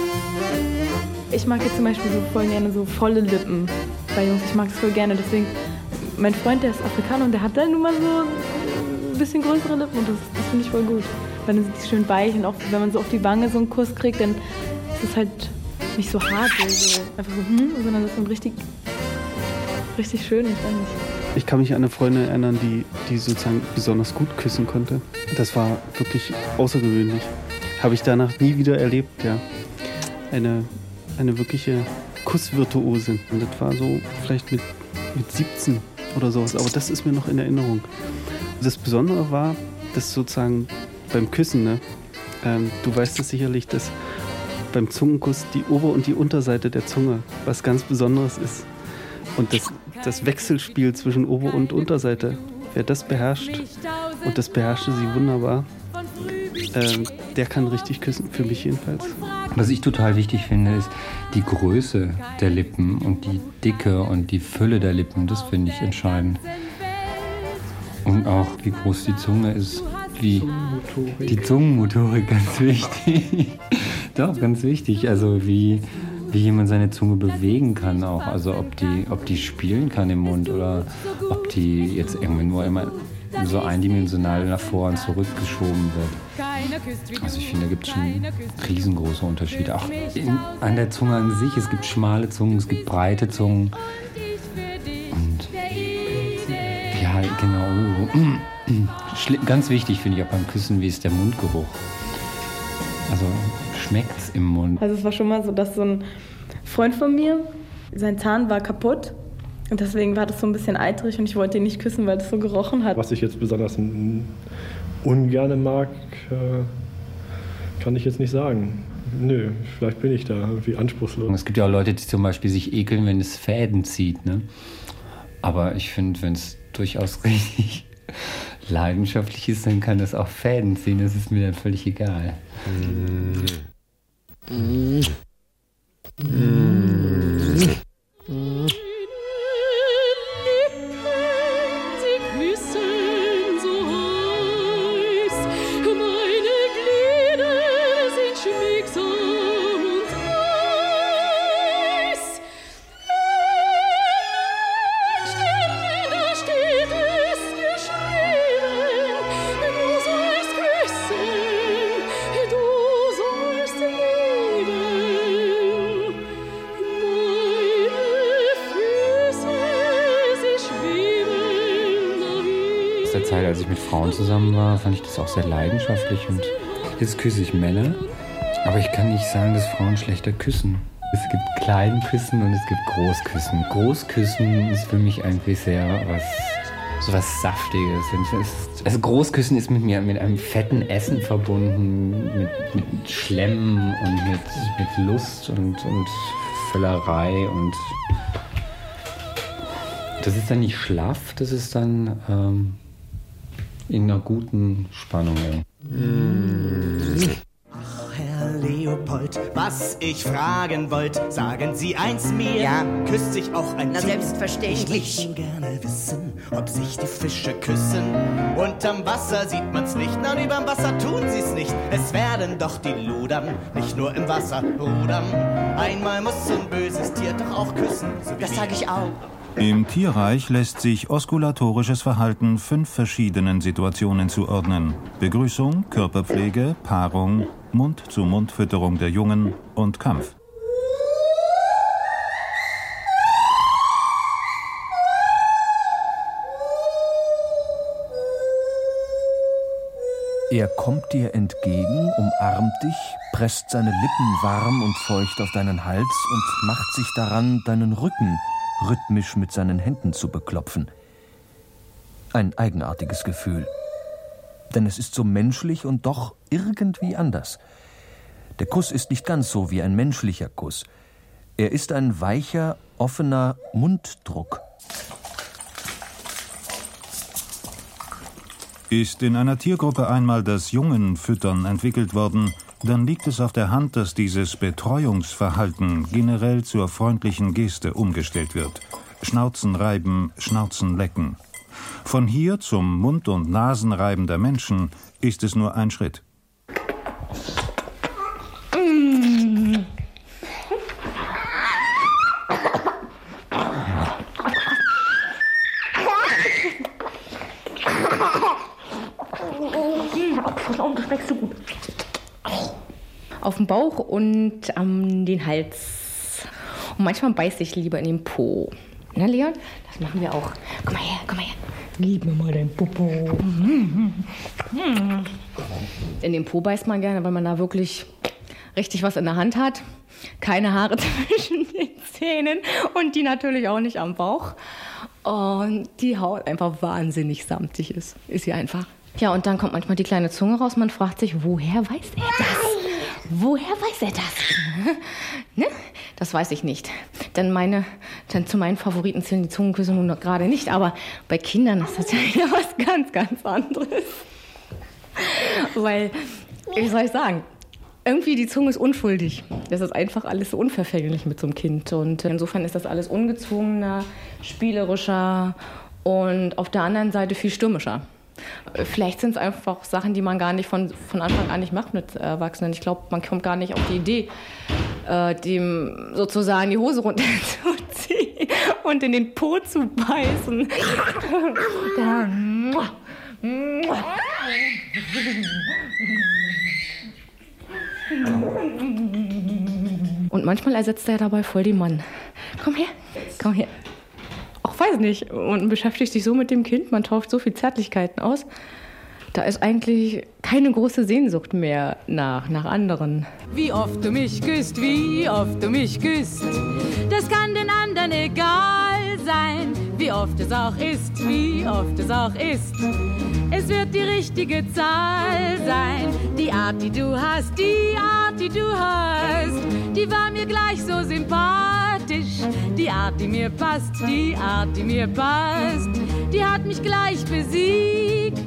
Ich mag jetzt zum Beispiel so voll gerne so volle Lippen bei Jungs. Ich mag es voll gerne. Deswegen, mein Freund, der ist Afrikaner und der hat dann nun mal so ein bisschen größere Lippen und das, das finde ich voll gut. Weil dann sind die schön weich und auch wenn man so auf die Wange so einen Kuss kriegt, dann ist es halt nicht so hart, so einfach so, hm, sondern das ist dann richtig, richtig schön. Ich weiß nicht. Ich kann mich an eine Freundin erinnern, die, die sozusagen besonders gut küssen konnte. Das war wirklich außergewöhnlich. Habe ich danach nie wieder erlebt, ja. Eine, eine wirkliche Kussvirtuosin. Und das war so vielleicht mit, mit siebzehn oder sowas. Aber das ist mir noch in Erinnerung. Das Besondere war, dass sozusagen beim Küssen, ne, ähm, du weißt es sicherlich, dass beim Zungenkuss die Ober- und die Unterseite der Zunge was ganz Besonderes ist. Und das, das Wechselspiel zwischen Ober- und Unterseite, wer das beherrscht, und das beherrschte sie wunderbar, ähm, der kann richtig küssen, für mich jedenfalls. Was ich total wichtig finde, ist die Größe der Lippen und die Dicke und die Fülle der Lippen. Das finde ich entscheidend. Und auch, wie groß die Zunge ist. Wie die Zungenmotorik, ganz wichtig. Doch, ganz wichtig. Also wie, wie jemand seine Zunge bewegen kann auch. Also ob die, ob die spielen kann im Mund oder ob die jetzt irgendwie nur immer so eindimensional nach vor und zurück geschoben wird. Also ich finde, da gibt es schon riesengroße Unterschiede. Auch in, an der Zunge an sich. Es gibt schmale Zungen, es gibt breite Zungen. Und ja, genau. Ganz wichtig finde ich auch beim Küssen, wie ist der Mundgeruch. Also schmeckt's im Mund. Also es war schon mal so, dass so ein Freund von mir, sein Zahn war kaputt. Und deswegen war das so ein bisschen eitrig und ich wollte ihn nicht küssen, weil das so gerochen hat. Was ich jetzt besonders ungern mag, kann ich jetzt nicht sagen. Nö, vielleicht bin ich da irgendwie anspruchslos. Es gibt ja auch Leute, die zum Beispiel sich ekeln, wenn es Fäden zieht. Ne? Aber ich finde, wenn es durchaus richtig leidenschaftlich ist, dann kann das auch Fäden ziehen. Das ist mir dann völlig egal. Mm. Mm. Mm. Zeit, als ich mit Frauen zusammen war, fand ich das auch sehr leidenschaftlich und jetzt küsse ich Männer, aber ich kann nicht sagen, dass Frauen schlechter küssen. Es gibt Kleinküssen und es gibt Großküssen. Großküssen ist für mich eigentlich sehr was, so was Saftiges. Also Großküssen ist mit mir mit einem fetten Essen verbunden, mit, mit Schlemmen und mit, mit Lust und, und Völlerei und das ist dann nicht schlaff, das ist dann ähm, in einer guten Spannung. Ach, Herr Leopold, was ich fragen wollt, sagen Sie eins mir. Ja. Küsst sich auch ein Na, Tier? selbstverständlich. Ich möchte gerne wissen, ob sich die Fische küssen. Unterm Wasser sieht man's nicht, na, überm Wasser tun sie's nicht. Es werden doch die Ludern, nicht nur im Wasser rudern. Einmal muss so ein böses Tier doch auch küssen. So das sag ich auch. Im Tierreich lässt sich oskulatorisches Verhalten fünf verschiedenen Situationen zuordnen. Begrüßung, Körperpflege, Paarung, Mund-zu-Mund-Fütterung der Jungen und Kampf. Er kommt dir entgegen, umarmt dich, presst seine Lippen warm und feucht auf deinen Hals und macht sich daran, deinen Rücken rhythmisch mit seinen Händen zu beklopfen. Ein eigenartiges Gefühl. Denn es ist so menschlich und doch irgendwie anders. Der Kuss ist nicht ganz so wie ein menschlicher Kuss. Er ist ein weicher, offener Munddruck. Ist in einer Tiergruppe einmal das Jungenfüttern entwickelt worden, dann liegt es auf der Hand, dass dieses Betreuungsverhalten generell zur freundlichen Geste umgestellt wird. Schnauzen reiben, Schnauzen lecken. Von hier zum Mund- und Nasenreiben der Menschen ist es nur ein Schritt. Mm. Das schmeckst so gut. Auf den Bauch und an den Hals. Und manchmal beiß ich lieber in den Po. Na, Leon? Das machen wir auch. Komm mal her, komm mal her. Gib mir mal dein Popo. In den Po beißt man gerne, weil man da wirklich richtig was in der Hand hat. Keine Haare zwischen den Zähnen und die natürlich auch nicht am Bauch. Und die Haut einfach wahnsinnig samtig ist. Ist sie einfach. Ja, und dann kommt manchmal die kleine Zunge raus. Man fragt sich, woher weiß er das? Woher weiß er das? Ne? Das weiß ich nicht. Denn meine, denn zu meinen Favoriten zählen die Zungenküsse nun noch gerade nicht. Aber bei Kindern ist das ja wieder was ganz, ganz anderes. Weil, wie soll ich sagen, irgendwie die Zunge ist unschuldig. Das ist einfach alles so unverfänglich mit so einem Kind. Und insofern ist das alles ungezwungener, spielerischer und auf der anderen Seite viel stürmischer. Vielleicht sind es einfach Sachen, die man gar nicht von, von Anfang an nicht macht mit Erwachsenen. Ich glaube, man kommt gar nicht auf die Idee, äh, dem sozusagen die Hose runterzuziehen und in den Po zu beißen. Und manchmal ersetzt er dabei voll den Mann. Komm her, komm her. Auch weiß nicht. Und beschäftigt sich so mit dem Kind. Man tauscht so viel Zärtlichkeiten aus. Da ist eigentlich keine große Sehnsucht mehr nach, nach anderen. Wie oft du mich küsst, wie oft du mich küsst, das kann den anderen egal sein. Wie oft es auch ist, wie oft es auch ist, es wird die richtige Zahl sein. Die Art, die du hast, die Art, die du hast, die war mir gleich so sympathisch. Die Art, die mir passt, die Art, die mir passt, die hat mich gleich besiegt.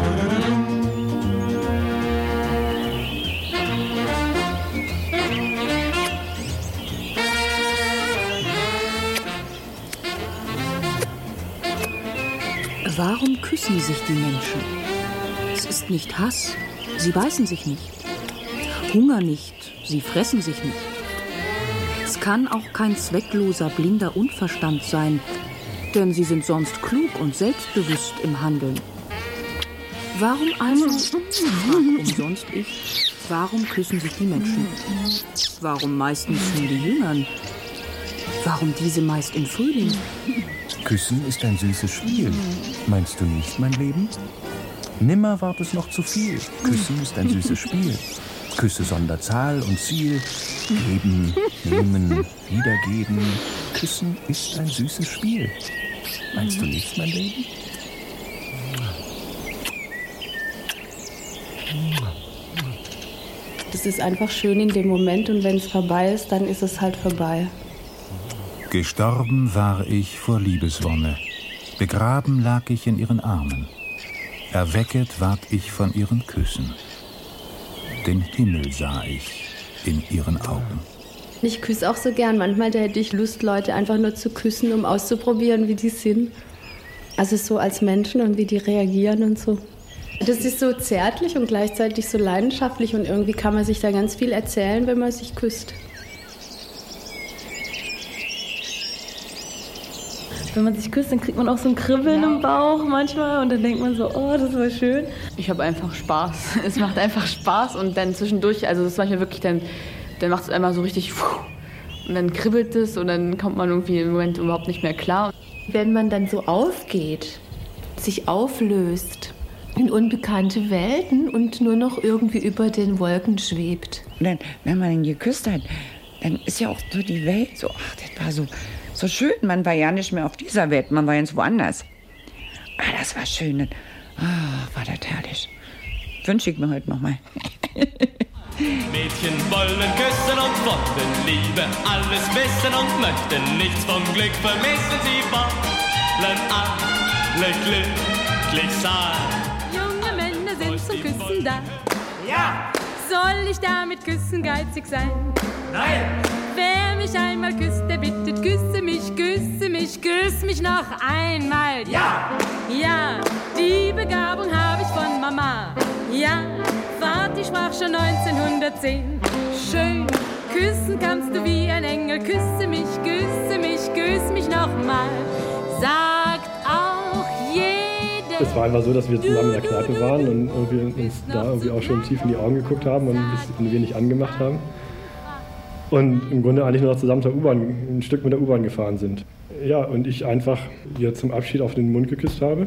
Warum küssen sich die Menschen? Es ist nicht Hass, sie beißen sich nicht. Hunger nicht, sie fressen sich nicht. Es kann auch kein zweckloser, blinder Unverstand sein, denn sie sind sonst klug und selbstbewusst im Handeln. Warum also, fragt umsonst ich, warum küssen sich die Menschen? Warum meistens nur die Jüngern? Warum diese meist im Frühling? Küssen ist ein süßes Spiel. Meinst du nicht, mein Leben? Nimmer ward es noch zu viel. Küssen ist ein süßes Spiel. Küsse sonder Zahl und Ziel. Geben, nehmen, wiedergeben. Küssen ist ein süßes Spiel. Meinst du nicht, mein Leben? Das ist einfach schön in dem Moment und wenn es vorbei ist, dann ist es halt vorbei. Gestorben war ich vor Liebeswonne, begraben lag ich in ihren Armen, erwecket ward ich von ihren Küssen. Den Himmel sah ich in ihren Augen. Ich küsse auch so gern. Manchmal da hätte ich Lust, Leute einfach nur zu küssen, um auszuprobieren, wie die sind. Also so als Menschen und wie die reagieren und so. Das ist so zärtlich und gleichzeitig so leidenschaftlich und irgendwie kann man sich da ganz viel erzählen, wenn man sich küsst. Wenn man sich küsst, dann kriegt man auch so ein Kribbeln im Bauch manchmal und dann denkt man so, oh, das war schön. Ich habe einfach Spaß. Es macht einfach Spaß und dann zwischendurch, also das ist manchmal wirklich, dann, dann macht es einmal so richtig und dann kribbelt es und dann kommt man irgendwie im Moment überhaupt nicht mehr klar. Wenn man dann so aufgeht, sich auflöst in unbekannte Welten und nur noch irgendwie über den Wolken schwebt. Und dann, wenn man ihn geküsst hat, dann ist ja auch so die Welt so, ach, das war so... So schön, man war ja nicht mehr auf dieser Welt, man war jetzt woanders. Ah, das war schön. Ah, war das herrlich. Wünsche ich mir heute noch mal. Mädchen wollen küssen und wollen Liebe, alles wissen und möchten nichts vom Glück vermissen. Sie wollen alle glücklich sein. Junge Männer sind zum Küssen da. Ja! Soll ich damit küssen geizig sein? Nein! Wer mich einmal küsst, der bittet, küsse mich, küsse mich, küss mich noch einmal. Ja! Ja, die Begabung habe ich von Mama. Ja, Vati sprach schon neunzehnhundertzehn. Schön, küssen kannst du wie ein Engel. Küsse mich, küsse mich, küss mich noch mal. Sagt auch jeder. Es war einfach so, dass wir zusammen in der Kneipe waren und irgendwie uns da irgendwie auch schon tief in die Augen geguckt haben und ein bisschen ein wenig angemacht haben. Und im Grunde eigentlich nur noch zusammen zur U-Bahn, ein Stück mit der U-Bahn gefahren sind. Ja, und ich einfach ihr zum Abschied auf den Mund geküsst habe.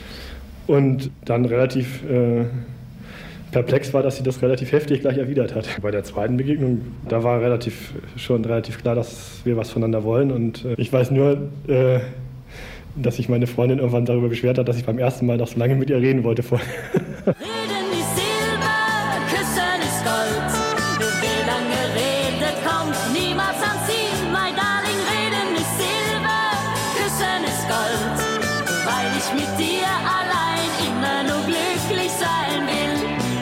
Und dann relativ äh, perplex war, dass sie das relativ heftig gleich erwidert hat. Bei der zweiten Begegnung, da war relativ, schon relativ klar, dass wir was voneinander wollen. Und äh, ich weiß nur, äh, dass sich meine Freundin irgendwann darüber beschwert hat, dass ich beim ersten Mal noch so lange mit ihr reden wollte vorher. Reden ist Silber, küssen ist Gold. Wer lange redet, kommt niemals ans Ziel. My darling, reden ist Silber, küssen ist Gold. Weil ich mit dir allein immer nur glücklich sein will.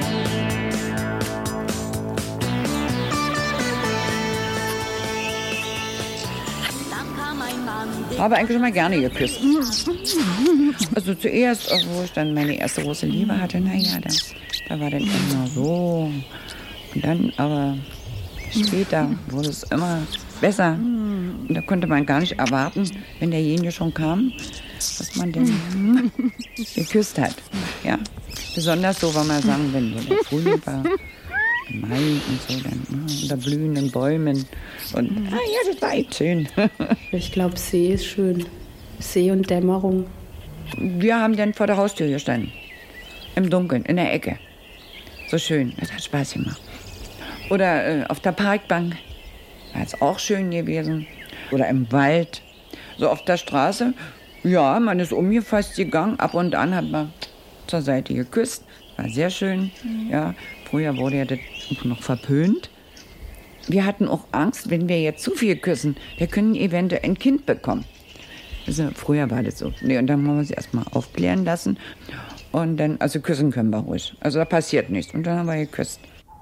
Habe eigentlich immer gerne geküsst. Also zuerst, wo ich dann meine erste große Liebe hatte, naja, da, da war dann immer so. Und dann aber Später wurde es immer besser. Und da konnte man gar nicht erwarten, wenn derjenige schon kam, dass man den geküsst hat. Ja? Besonders so, wenn man sagen, wenn so der Frühling war, Mai und so, dann unter blühenden Bäumen. Und ah ja, das war echt schön. Ich glaube, See ist schön. See und Dämmerung. Wir haben dann vor der Haustür gestanden. Im Dunkeln, in der Ecke. So schön, das hat Spaß gemacht. Oder äh, auf der Parkbank, war es auch schön gewesen. Oder im Wald. So auf der Straße, ja, man ist umgefasst gegangen. Ab und an hat man zur Seite geküsst. War sehr schön, mhm. ja. Früher wurde ja das noch verpönt. Wir hatten auch Angst, wenn wir jetzt zu viel küssen, wir können eventuell ein Kind bekommen. Also, früher war das so. Nee, und dann haben wir sie erstmal aufklären lassen. Und dann, also küssen können wir ruhig. Also da passiert nichts. Und dann haben wir geküsst.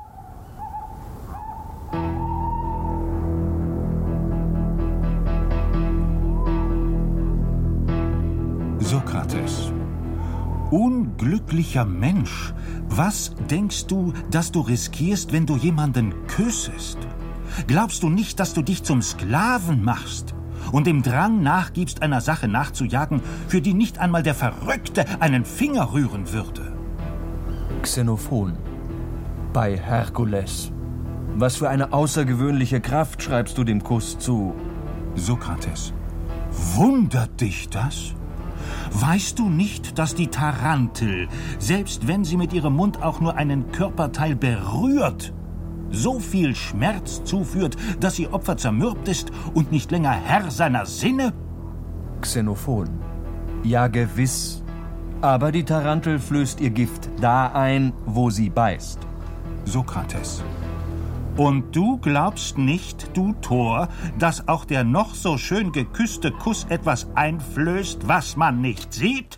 Sokrates. Unglücklicher Mensch, was denkst du, dass du riskierst, wenn du jemanden küssest? Glaubst du nicht, dass du dich zum Sklaven machst und dem Drang nachgibst, einer Sache nachzujagen, für die nicht einmal der Verrückte einen Finger rühren würde? Xenophon. Bei Herkules. Was für eine außergewöhnliche Kraft schreibst du dem Kuss zu? Sokrates. Wundert dich das? Weißt du nicht, dass die Tarantel, selbst wenn sie mit ihrem Mund auch nur einen Körperteil berührt, so viel Schmerz zuführt, dass ihr Opfer zermürbt ist und nicht länger Herr seiner Sinne? Xenophon. Ja, gewiss. Aber die Tarantel flößt ihr Gift da ein, wo sie beißt. Sokrates. Und du glaubst nicht, du Tor, dass auch der noch so schön geküsste Kuss etwas einflößt, was man nicht sieht?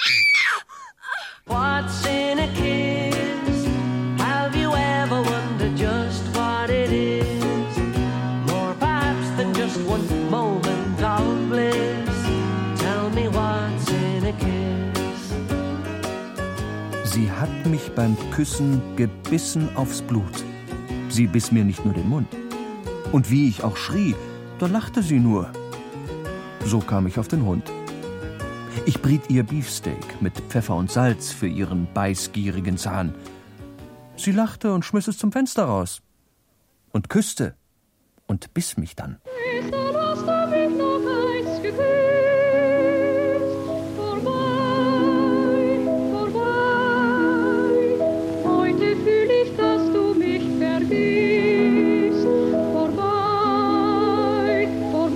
What's in a kiss? Have you ever wondered just what it is? More perhaps than just one moment of bliss. Tell me what's in a kiss? Sie hat mich beim Küssen gebissen aufs Blut. Sie biss mir nicht nur den Mund. Und wie ich auch schrie, da lachte sie nur. So kam ich auf den Hund. Ich briet ihr Beefsteak mit Pfeffer und Salz für ihren beißgierigen Zahn. Sie lachte und schmiss es zum Fenster raus. Und küsste und biss mich dann. Gestern hast du mich noch eins geküsst. Vorbei, vorbei. Heute fühl ich, dass du mich vergisst. Vorbei,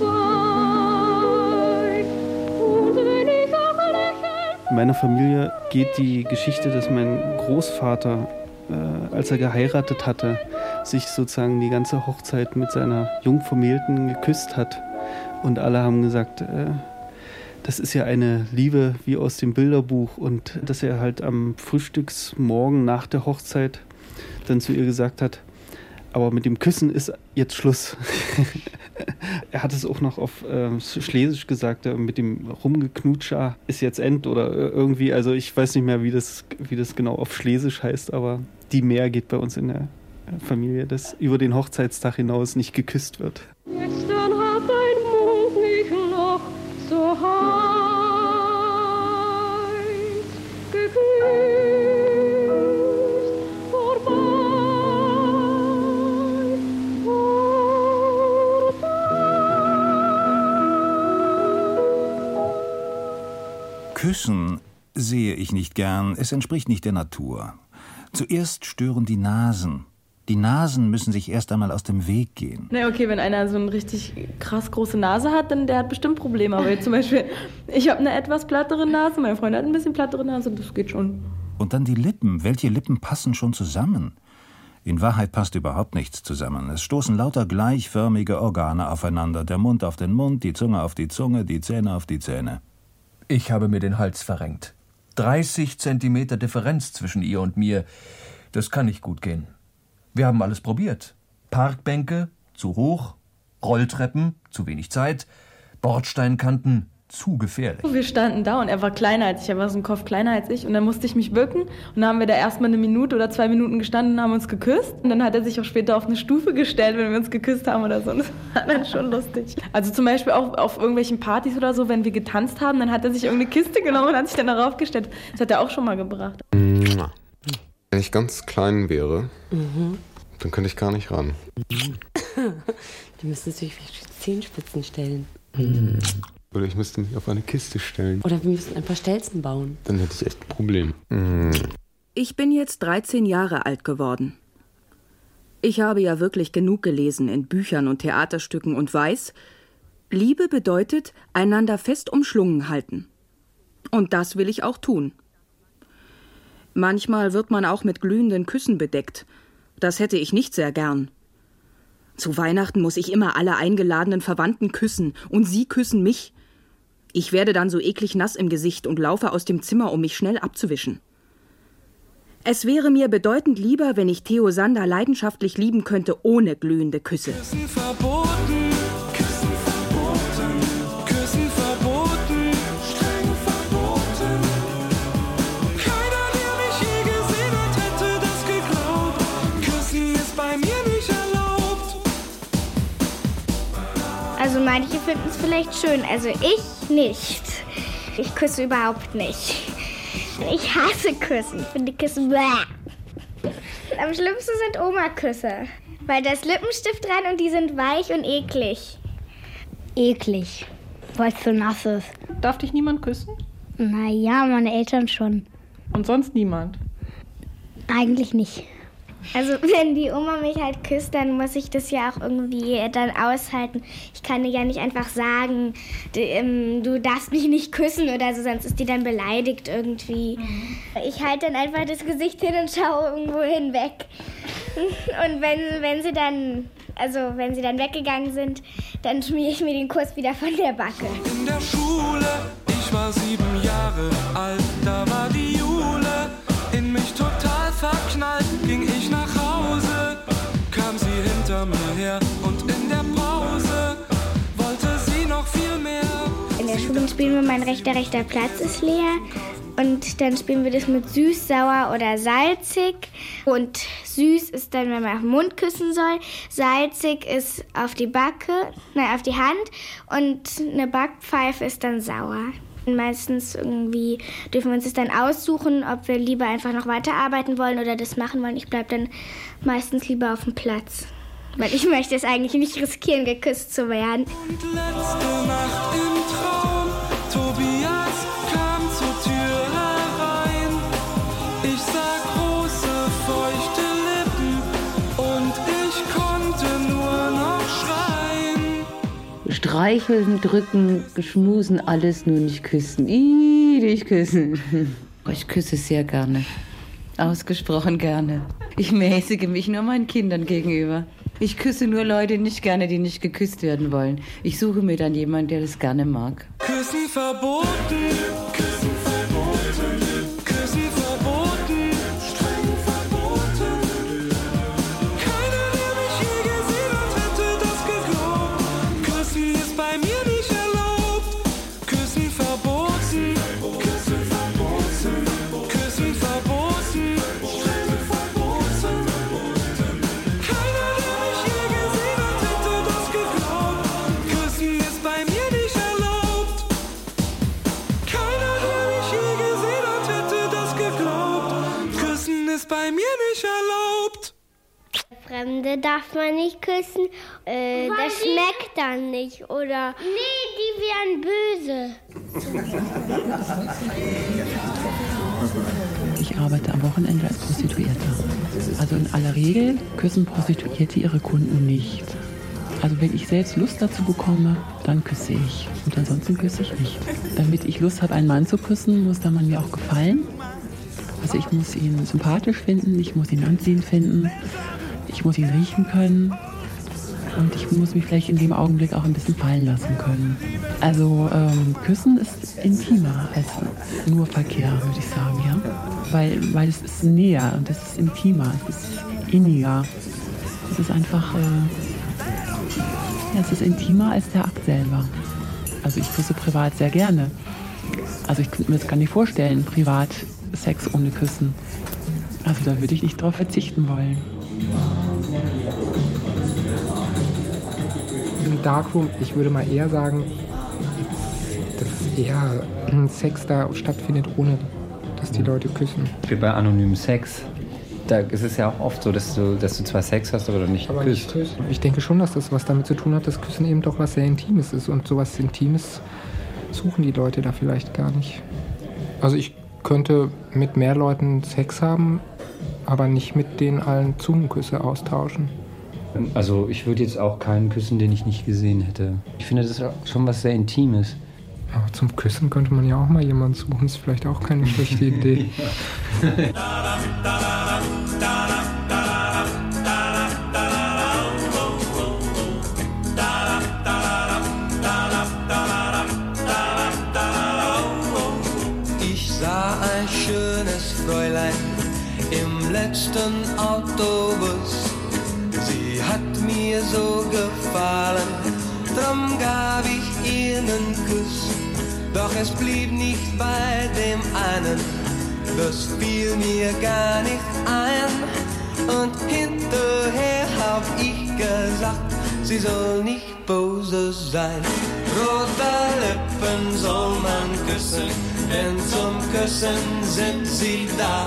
vorbei. Und wenn ich auch lächle. In meiner Familie geht die Geschichte, dass mein Großvater, äh, als er geheiratet hatte, sich sozusagen die ganze Hochzeit mit seiner Jungvermählten geküsst hat. Und alle haben gesagt, äh, das ist ja eine Liebe wie aus dem Bilderbuch. Und dass er halt am Frühstücksmorgen nach der Hochzeit dann zu ihr gesagt hat, aber mit dem Küssen ist jetzt Schluss. Er hat es auch noch auf äh, Schlesisch gesagt, äh, mit dem Rumgeknutscher ist jetzt End oder irgendwie, also ich weiß nicht mehr, wie das, wie das genau auf Schlesisch heißt, aber die Mehr geht bei uns in der Familie, dass über den Hochzeitstag hinaus nicht geküsst wird. Gestern hat dein Mund mich noch so heiß geküsst. Vorbei, vorbei. Küssen sehe ich nicht gern, es entspricht nicht der Natur. Zuerst stören die Nasen. Die Nasen müssen sich erst einmal aus dem Weg gehen. Na okay, wenn einer so eine richtig krass große Nase hat, dann der hat bestimmt Probleme. Aber jetzt zum Beispiel, ich habe eine etwas plattere Nase, mein Freund hat ein bisschen plattere Nase, das geht schon. Und dann die Lippen. Welche Lippen passen schon zusammen? In Wahrheit passt überhaupt nichts zusammen. Es stoßen lauter gleichförmige Organe aufeinander. Der Mund auf den Mund, die Zunge auf die Zunge, die Zähne auf die Zähne. Ich habe mir den Hals verrenkt. dreißig Zentimeter Differenz zwischen ihr und mir. Das kann nicht gut gehen. Wir haben alles probiert. Parkbänke, zu hoch. Rolltreppen, zu wenig Zeit. Bordsteinkanten, zu gefährlich. Wir standen da und er war kleiner als ich, er war so ein Kopf kleiner als ich und dann musste ich mich bücken und dann haben wir da erstmal eine Minute oder zwei Minuten gestanden und haben uns geküsst und dann hat er sich auch später auf eine Stufe gestellt, wenn wir uns geküsst haben oder so. Und das war dann schon lustig. Also zum Beispiel auch auf irgendwelchen Partys oder so, wenn wir getanzt haben, dann hat er sich irgendeine Kiste genommen und hat sich dann darauf gestellt. Das hat er auch schon mal gebracht. Wenn ich ganz klein wäre, Mhm. dann könnte ich gar nicht ran. Die müssen sich auf die Zehenspitzen stellen. Oder ich müsste mich auf eine Kiste stellen. Oder wir müssen ein paar Stelzen bauen. Dann hätte ich echt ein Problem. Ich bin jetzt dreizehn Jahre alt geworden. Ich habe ja wirklich genug gelesen in Büchern und Theaterstücken und weiß, Liebe bedeutet, einander fest umschlungen halten. Und das will ich auch tun. Manchmal wird man auch mit glühenden Küssen bedeckt. Das hätte ich nicht sehr gern. Zu Weihnachten muss ich immer alle eingeladenen Verwandten küssen und sie küssen mich. Ich werde dann so eklig nass im Gesicht und laufe aus dem Zimmer, um mich schnell abzuwischen. Es wäre mir bedeutend lieber, wenn ich Theo Sander leidenschaftlich lieben könnte, ohne glühende Küsse. Küssen verboten, Küssen verboten, Küssen verboten, streng verboten. Keiner, der mich je gesehen hat, hätte das geglaubt. Küssen ist bei mir nicht erlaubt. Also manche finden es vielleicht schön, also ich nicht. Ich küsse überhaupt nicht. Ich hasse Küssen. Ich finde Küssen bäh. Am schlimmsten sind Oma-Küsse. Weil da ist Lippenstift dran und die sind weich und eklig. Eklig, weil es so nass ist. Darf dich niemand küssen? Naja, meine Eltern schon. Und sonst niemand? Eigentlich nicht. Also wenn die Oma mich halt küsst, dann muss ich das ja auch irgendwie dann aushalten. Ich kann ihr ja nicht einfach sagen, du, ähm, du darfst mich nicht küssen oder so, sonst ist die dann beleidigt irgendwie. Mhm. Ich halte dann einfach das Gesicht hin und schaue irgendwo hinweg. Und wenn, wenn sie dann, also wenn sie dann weggegangen sind, dann schmiere ich mir den Kuss wieder von der Backe. In der Schule, ich war sieben Jahre alt, da war die Jule in mich total verknallt, ging ich nach Hause, kam sie hinter mir her und in der Pause wollte sie noch viel mehr. In der Schule spielen wir Mein rechter, rechter Platz ist leer und dann spielen wir das mit süß, sauer oder salzig und süß ist dann, wenn man auf den Mund küssen soll, salzig ist auf die Backe, nein, auf die Hand und eine Backpfeife ist dann sauer. Meistens irgendwie dürfen wir uns das dann aussuchen, ob wir lieber einfach noch weiterarbeiten wollen oder das machen wollen. Ich bleibe dann meistens lieber auf dem Platz, weil ich möchte es eigentlich nicht riskieren, geküsst zu werden. Und letzte Nacht im Traum, Tobias kam zur Tür herein. Ich sah große, feuchte Lippen und ich konnte nur noch schreien. Streicheln, drücken, schmusen, alles nur nicht küssen. Ih, nicht küssen. Ich küsse sehr gerne. Ausgesprochen gerne. Ich mäßige mich nur meinen Kindern gegenüber. Ich küsse nur Leute nicht gerne, die nicht geküsst werden wollen. Ich suche mir dann jemanden, der das gerne mag. Küssen verboten, Küssen verboten, Küssen verboten, streng verboten. Keiner, der mich je gesehen hat, hätte das geglaubt. Küssen ist bei mir nicht erlaubt. Küssen verboten, Küssen verboten, Küssen verboten, streng verboten. Keiner, der mich je gesehen hat, hätte das geglaubt. Küssen ist bei mir nicht erlaubt. Keiner, der mich je gesehen hat, hätte das geglaubt. Küssen ist bei mir nicht erlaubt. Fremde darf man nicht küssen, äh, das schmeckt dann nicht, oder? Nee, die wären böse. Ich arbeite am Wochenende als Prostituierte. Also in aller Regel küssen Prostituierte ihre Kunden nicht. Also wenn ich selbst Lust dazu bekomme, dann küsse ich. Und ansonsten küsse ich nicht. Damit ich Lust habe, einen Mann zu küssen, muss der Mann mir auch gefallen. Also ich muss ihn sympathisch finden, ich muss ihn anziehend finden, ich muss ihn riechen können und ich muss mich vielleicht in dem Augenblick auch ein bisschen fallen lassen können. Also ähm, Küssen ist intimer als nur Verkehr, würde ich sagen, ja. Weil, weil es ist näher und es ist intimer, es ist inniger. Es ist einfach, äh, ja, es ist intimer als der Akt selber. Also ich küsse privat sehr gerne. Also ich könnte mir das gar nicht vorstellen, privat Sex ohne Küssen. Also da würde ich nicht drauf verzichten wollen. Im Darkroom, ich würde mal eher sagen, dass eher Sex da stattfindet, ohne dass die Leute küssen. Wie bei anonymen Sex. Da ist es ja auch oft so, dass du, dass du zwar Sex hast, aber du nicht aber küsst. Nicht küssen. Ich denke schon, dass das was damit zu tun hat, dass Küssen eben doch was sehr Intimes ist. Und sowas Intimes suchen die Leute da vielleicht gar nicht. Also ich könnte mit mehr Leuten Sex haben, aber nicht mit denen allen Zungenküsse austauschen. Also ich würde jetzt auch keinen küssen, den ich nicht gesehen hätte. Ich finde, das ist schon was sehr Intimes. Aber zum Küssen könnte man ja auch mal jemanden suchen. Ist vielleicht auch keine schlechte Idee. Ich sah ein schönes Fräulein im letzten Autobus. Sie hat mir so gefallen, drum gab ich ihr einen Kuss. Doch es blieb nicht bei dem einen, das fiel mir gar nicht ein. Und hinterher hab ich gesagt, sie soll nicht böse sein. Rote Lippen soll man küssen, denn zum Küssen sind sie da.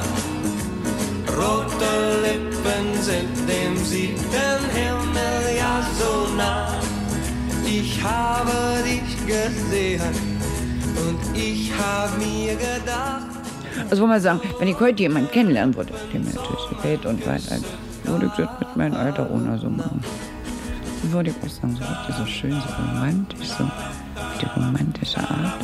Rote Lippen sind dem siebten Himmel ja so nah. Ich habe dich gesehen und ich habe mir gedacht. Also wollen wir sagen, wenn ich heute jemanden kennenlernen würde, der mir natürlich gefällt und weiter, würde ich das mit meinem Alter ohne so machen. Dann würde ich auch sagen, so richtig so schön, so romantisch, so die romantische Art.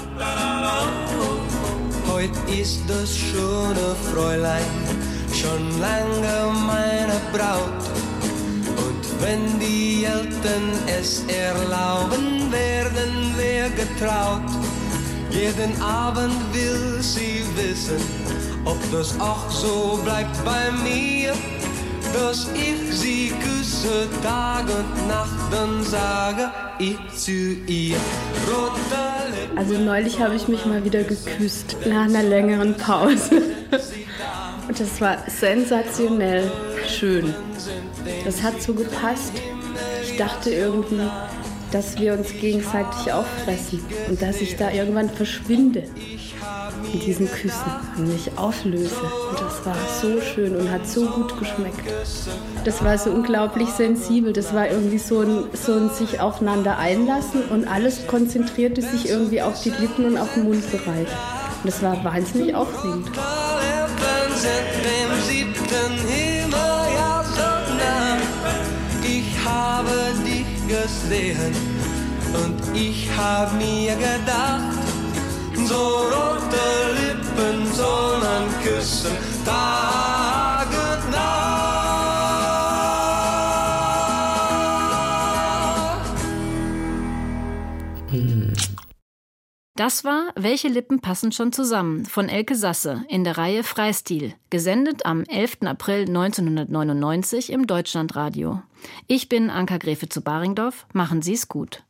Heute ist das schöne Fräulein schon lange meine Braut. Und wenn die Eltern es erlauben, werden wir getraut. Jeden Abend will sie wissen, ob das auch so bleibt bei mir, dass ich sie küsse Tag und Nacht, dann sage ich zu ihr, rote Lippen. Also neulich habe ich mich mal wieder geküsst, nach einer längeren Pause. Und das war sensationell schön. Das hat so gepasst. Ich dachte irgendwie, dass wir uns gegenseitig auffressen und dass ich da irgendwann verschwinde in diesen Küssen und mich auflöse. Und das war so schön und hat so gut geschmeckt. Das war so unglaublich sensibel. Das war irgendwie so ein, so ein sich aufeinander einlassen und alles konzentrierte sich irgendwie auf die Lippen und auf den Mundbereich. Und das war wahnsinnig aufregend. Sind dem siebten Himmel ja so nah. Ich habe dich gesehen und ich habe mir gedacht, so rote Lippen soll man küssen, Tag und Nacht. Das war Welche Lippen passen schon zusammen von Elke Sasse in der Reihe Freistil, gesendet am elften April neunzehnhundertneunundneunzig im Deutschlandradio. Ich bin Anka Gräfe zu Baringdorf. Machen Sie's gut.